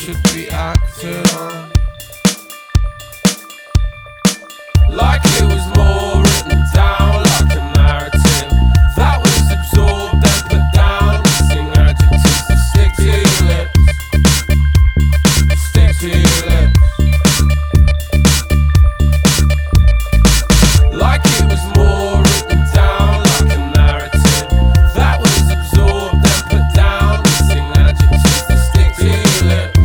should be acted on. Like it was more written down, like a narrative that was absorbed and put down. Missing adjectives to stick to your lips, stick to your lips. Like it was more written down, like a narrative that was absorbed and put down. Missing adjectives to stick to your lips,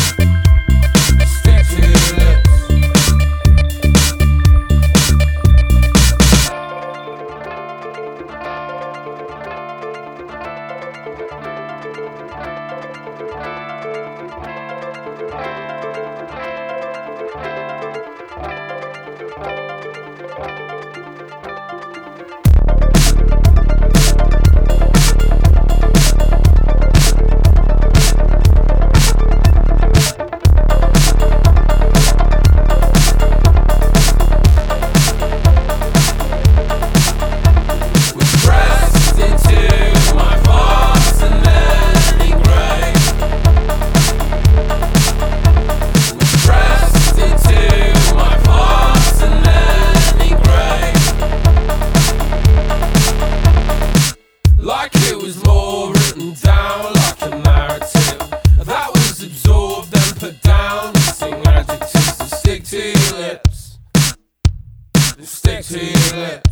stick to your lips. Like it was more written down, like a narrative that was absorbed and put down. Missing adjectives to stick to your lips, stick to your lips.